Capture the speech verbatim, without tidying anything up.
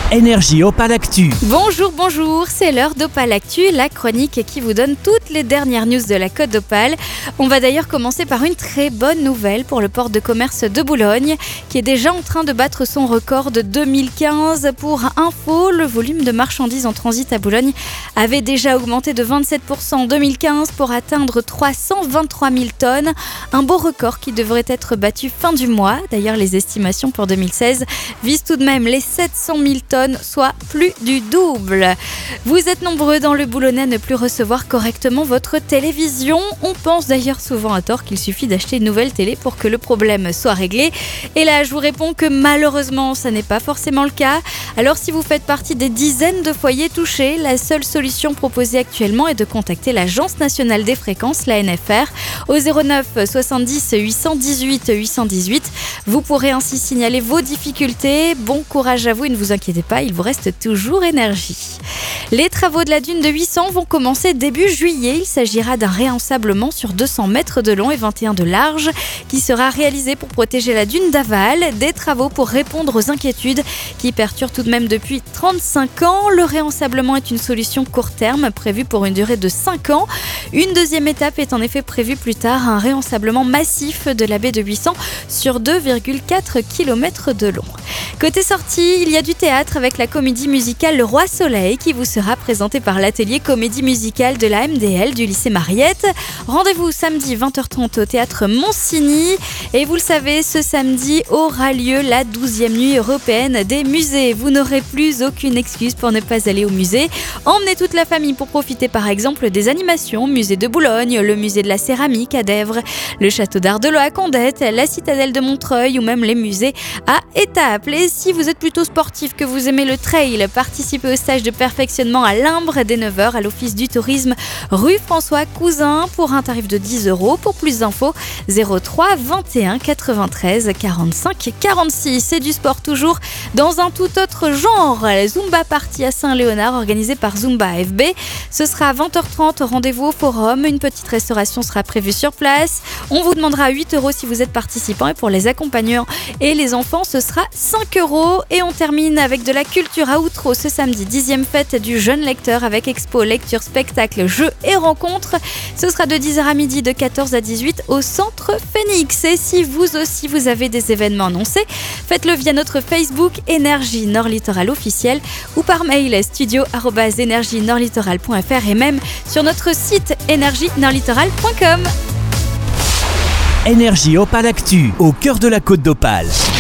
Énergie Opale Actu. Bonjour, bonjour, c'est l'heure d'Opale Actu, la chronique qui vous donne toutes les dernières news de la Côte d'Opale. On va d'ailleurs commencer par une très bonne nouvelle pour le port de commerce de Boulogne, qui est déjà en train de battre son record de deux mille quinze. Pour info, le volume de marchandises en transit à Boulogne avait déjà augmenté de vingt-sept pour cent en deux mille quinze pour atteindre trois cent vingt-trois mille tonnes. Un beau record qui devrait être battu fin du mois. D'ailleurs, les estimations pour deux mille seize visent tout de même les sept cent mille tonnes, soit plus du double. Vous êtes nombreux dans le Boulonnais à ne plus recevoir correctement votre télévision. On pense d'ailleurs souvent à tort qu'il suffit d'acheter une nouvelle télé pour que le problème soit réglé. Et là, je vous réponds que malheureusement, ça n'est pas forcément le cas. Alors si vous faites partie des dizaines de foyers touchés, la seule solution proposée actuellement est de contacter l'Agence nationale des fréquences, la N F R, au zéro neuf soixante-dix huit cent dix-huit huit cent dix-huit. Vous pourrez ainsi signaler vos difficultés. Bon courage à vous et ne vous inquiétez pas, il vous reste toujours énergie. Les travaux de la dune de huit cents vont commencer début juillet. Il s'agira d'un réensablement sur deux cents mètres de long et vingt et un de large qui sera réalisé pour protéger la dune d'aval. Des travaux pour répondre aux inquiétudes qui perturbent tout de même depuis trente-cinq ans. Le réensablement est une solution court terme prévue pour une durée de cinq ans. Une deuxième étape est en effet prévue plus tard, un réensablement massif de la baie de huit cents sur deux virgule quatre kilomètres de long. Côté sortie, il y a du théâtre avec la comédie musicale Le Roi Soleil qui vous sera présentée par l'atelier comédie musicale de la M D L du lycée Mariette. Rendez-vous samedi vingt heures trente au théâtre Monsigny. Et vous le savez, ce samedi aura lieu la douzième nuit européenne des musées. Vous n'aurez plus aucune excuse pour ne pas aller au musée. Emmenez toute la famille pour profiter par exemple des animations, musée de Boulogne, le musée de la céramique à Dèvres, le château d'Ardelot à Condette, la citadelle de Montreuil ou même les musées à Étaples. Et si vous êtes plutôt sportif, que vous aimez le trail, participez au stage de perfectionnement à Limbre dès neuf heures à l'office du tourisme rue François Cousin pour un tarif de dix euros. Pour plus d'infos, zéro trois vingt et un quatre-vingt-treize quarante-cinq quarante-six. C'est du sport toujours dans un tout autre genre. La Zumba Party à Saint-Léonard organisée par Zumba F B. Ce sera à vingt heures trente, rendez-vous au forum. Une petite restauration sera prévue sur place. On vous demandera huit euros si vous êtes participant et pour les accompagnants et les enfants, ce sera cinq euros. Et on termine avec de la culture à Outreau ce samedi, dixième fête du jeune lecteur avec expo, lecture, spectacle, jeux et rencontres. Ce sera de dix heures à midi, de quatorze à dix-huit au centre Phoenix. Et si vous aussi vous avez des événements annoncés, faites-le via notre Facebook Énergie Nord Littoral officiel ou par mail studio arobase énergie nord littoral point f r et même sur notre site énergie nord littoral point com. Énergie Opale Actu, au cœur de la Côte d'Opale.